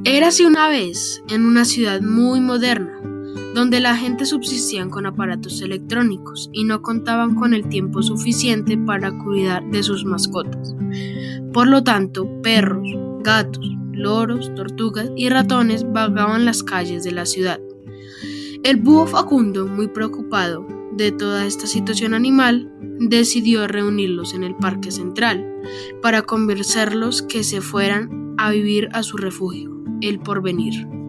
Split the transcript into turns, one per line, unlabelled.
Érase una vez en una ciudad muy moderna, donde la gente subsistían con aparatos electrónicos y no contaban con el tiempo suficiente para cuidar de sus mascotas. Por lo tanto, perros, gatos, loros, tortugas y ratones vagaban las calles de la ciudad. El búho Facundo, muy preocupado de toda esta situación animal, decidió reunirlos en el parque central para convencerlos que se fueran a vivir a su refugio, el Porvenir.